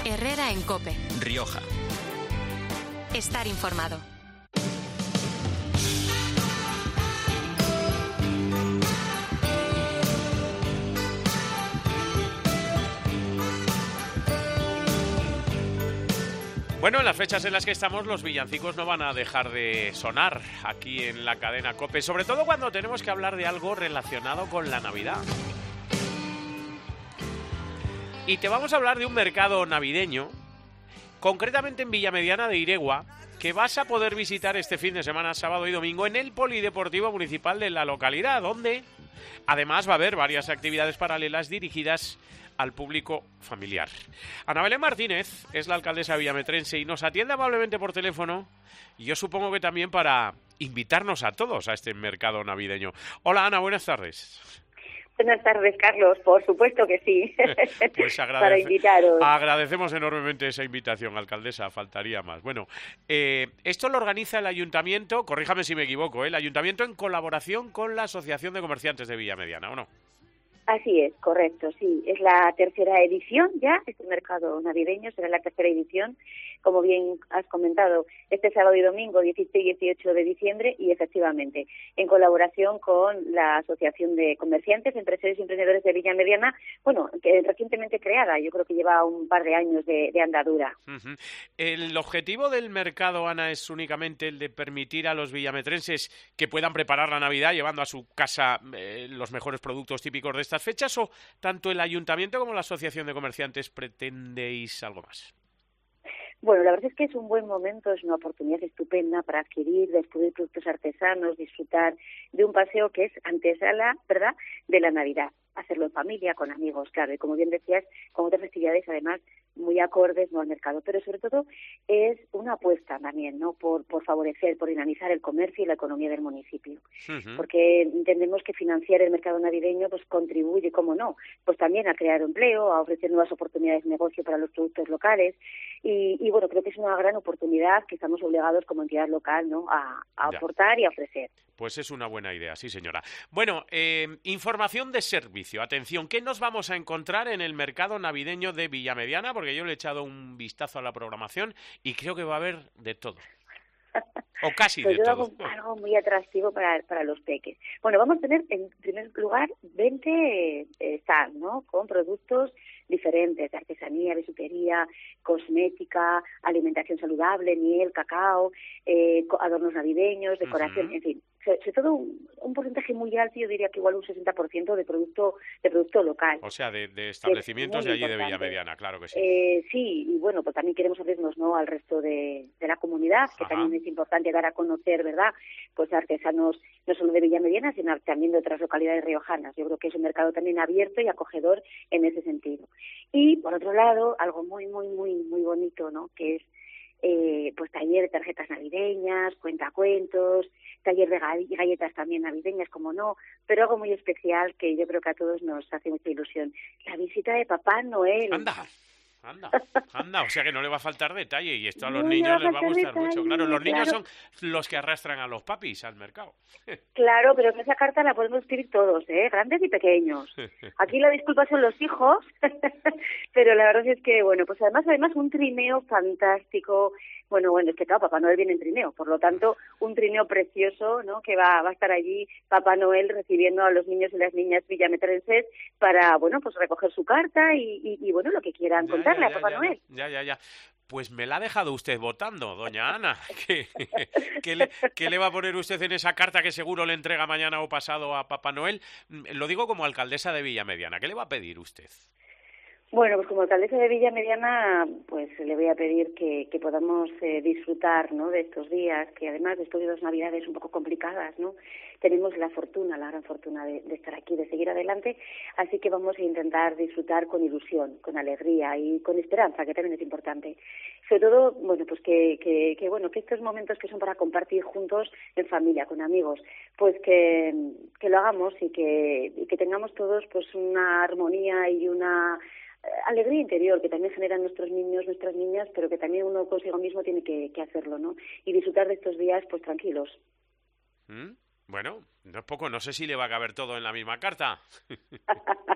Herrera en COPE. Rioja. Estar informado. Bueno, en las fechas en las que estamos, los villancicos no van a dejar de sonar aquí en la cadena COPE, sobre todo cuando tenemos que hablar de algo relacionado con la Navidad. Y te vamos a hablar de un mercado navideño, concretamente en Villamediana de Iregua, que vas a poder visitar este fin de semana, sábado y domingo, en el Polideportivo Municipal de la localidad, donde además va a haber varias actividades paralelas dirigidas al público familiar. Ana Belén Martínez es la alcaldesa villametrense y nos atiende amablemente por teléfono, y yo supongo que también para invitarnos a todos a este mercado navideño. Hola Ana, buenas tardes. Buenas tardes, Carlos. Por supuesto que sí. Pues para invitaros. Agradecemos enormemente esa invitación, alcaldesa, faltaría más. Bueno, esto lo organiza el Ayuntamiento, corríjame si me equivoco, el Ayuntamiento en colaboración con la Asociación de Comerciantes de Villamediana, ¿o no? Así es, correcto, sí. Es la tercera edición ya, este mercado navideño será la tercera edición, como bien has comentado, este sábado y domingo, 16 y 18 de diciembre, y efectivamente, en colaboración con la Asociación de Comerciantes, Empresarios y Emprendedores de Villamediana, bueno, que recientemente creada, yo creo que lleva un par de años de andadura. Uh-huh. ¿El objetivo del mercado, Ana, es únicamente el de permitir a los villametrenses que puedan preparar la Navidad llevando a su casa los mejores productos típicos de estas fechas, o tanto el Ayuntamiento como la Asociación de Comerciantes pretendéis algo más? Bueno, la verdad es que es un buen momento, es una oportunidad estupenda para adquirir, descubrir productos artesanos, disfrutar de un paseo que es antesala, ¿verdad?, de la Navidad. Hacerlo en familia, con amigos, claro, y como bien decías, con otras festividades además muy acordes, no al mercado, pero sobre todo es una apuesta también, ¿no?, por favorecer, por dinamizar el comercio y la economía del municipio, porque entendemos que financiar el mercado navideño pues contribuye, cómo no, pues también a crear empleo, a ofrecer nuevas oportunidades de negocio para los productos locales, y bueno, creo que es una gran oportunidad que estamos obligados como entidad local, ¿no?, a aportar y a ofrecer. Pues es una buena idea, sí señora. Bueno, información de servicio. Atención, ¿qué nos vamos a encontrar en el mercado navideño de Villamediana? Porque yo le he echado un vistazo a la programación y creo que va a haber de todo. O casi de todo. Algo muy atractivo para los peques. Bueno, vamos a tener en primer lugar 20 stands, ¿no?, con productos diferentes, de artesanía, bisutería, cosmética, alimentación saludable, miel, cacao, adornos navideños, decoración, en fin, sobre todo un porcentaje muy alto, yo diría que igual un 60% de producto local. O sea, de establecimientos de allí de Villamediana, claro que sí. Sí, y bueno, pues también queremos abrirnos, ¿no?, al resto de la comunidad, que también es importante dar a conocer, ¿verdad?, pues artesanos no solo de Villamediana, sino también de otras localidades riojanas. Yo creo que es un mercado también abierto y acogedor en ese sentido. Y por otro lado, algo muy, muy, muy, muy bonito, ¿no?, que es pues taller de tarjetas navideñas, cuentacuentos, taller de galletas también navideñas, como no, pero algo muy especial que yo creo que a todos nos hace mucha ilusión, la visita de Papá Noel. Anda, o sea que no le va a faltar detalle, y esto a los niños les va a gustar mucho. Claro, los niños son los que arrastran a los papis al mercado. Claro, pero que esa carta la podemos escribir todos, grandes y pequeños. Aquí la disculpa son los hijos, pero la verdad es que, bueno, pues además un trineo fantástico. Bueno, es que claro, Papá Noel viene en trineo, por lo tanto, un trineo precioso, ¿no?, que va a estar allí Papá Noel recibiendo a los niños y las niñas villametrenses para, bueno, pues recoger su carta y bueno, lo que quieran contarle a Papá Noel. Ya. Pues me la ha dejado usted votando, doña Ana. ¿Qué le va a poner usted en esa carta que seguro le entrega mañana o pasado a Papá Noel? Lo digo como alcaldesa de Villamediana. ¿Qué le va a pedir usted? Bueno, pues como alcaldesa de Villamediana, pues le voy a pedir que podamos disfrutar, ¿no?, de estos días, que además después de 2 Navidades un poco complicadas, ¿no?, tenemos la gran fortuna de estar aquí, de seguir adelante, así que vamos a intentar disfrutar con ilusión, con alegría y con esperanza, que también es importante. Sobre todo, bueno, pues que estos momentos que son para compartir juntos en familia, con amigos, pues que lo hagamos y que tengamos todos pues una armonía y una alegría interior que también generan nuestros niños, nuestras niñas, pero que también uno consigo mismo tiene que hacerlo, ¿no? Y disfrutar de estos días pues tranquilos. Bueno, no es poco, no sé si le va a caber todo en la misma carta.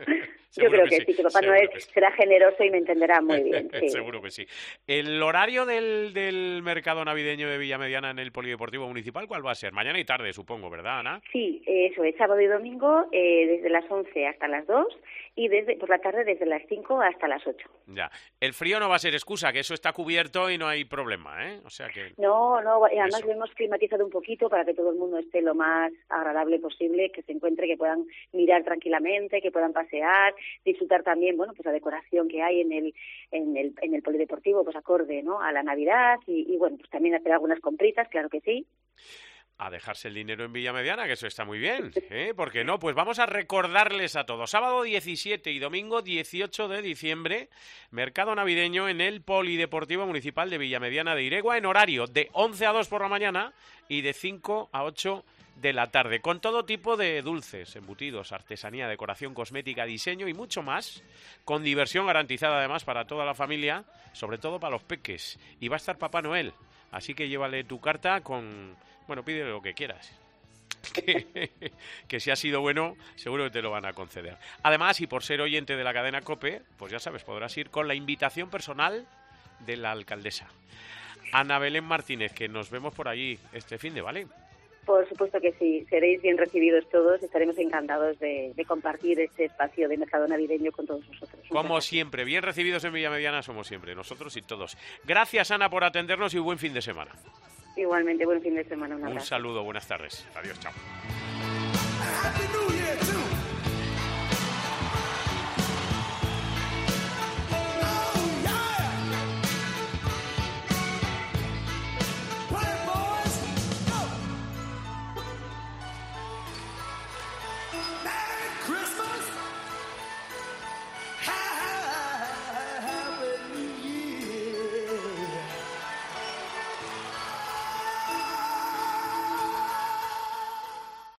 Yo creo que sí, que Papá Noel será generoso y me entenderá muy bien. Sí. Seguro que sí. ¿El horario del mercado navideño de Villamediana en el Polideportivo Municipal cuál va a ser? Mañana y tarde, supongo, ¿verdad, Ana? Sí, eso es sábado y domingo desde las 11 hasta las 2 y por la tarde desde las 5 hasta las 8. Ya. El frío no va a ser excusa, que eso está cubierto y no hay problema, ¿eh? O sea que... No, además lo hemos climatizado un poquito para que todo el mundo esté lo más agradable posible, que se encuentre, que puedan mirar tranquilamente, que puedan pasear, disfrutar también, bueno, pues la decoración que hay en el polideportivo, pues acorde, ¿no?, a la Navidad y bueno, pues también hacer algunas compritas, claro que sí. A dejarse el dinero en Villamediana, que eso está muy bien, ¿eh? ¿Por qué no? Pues vamos a recordarles a todos. Sábado 17 y domingo 18 de diciembre, mercado navideño en el Polideportivo Municipal de Villamediana de Iregua, en horario de 11 a 2 por la mañana y de 5 a 8 de la tarde, con todo tipo de dulces, embutidos, artesanía, decoración cosmética, diseño y mucho más, con diversión garantizada además para toda la familia, sobre todo para los peques. Y va a estar Papá Noel, así que llévale tu carta con... Bueno, pídele lo que quieras. Que si ha sido bueno, seguro que te lo van a conceder. Además, y por ser oyente de la cadena COPE, pues ya sabes, podrás ir con la invitación personal de la alcaldesa. Ana Belén Martínez, que nos vemos por allí este finde, ¿vale? Por supuesto que sí, seréis bien recibidos todos, estaremos encantados de compartir este espacio de mercado navideño con todos nosotros. Como siempre, bien recibidos en Villamediana somos siempre, nosotros y todos. Gracias, Ana, por atendernos y buen fin de semana. Igualmente, buen fin de semana. Un abrazo. Un saludo, buenas tardes. Adiós, chao.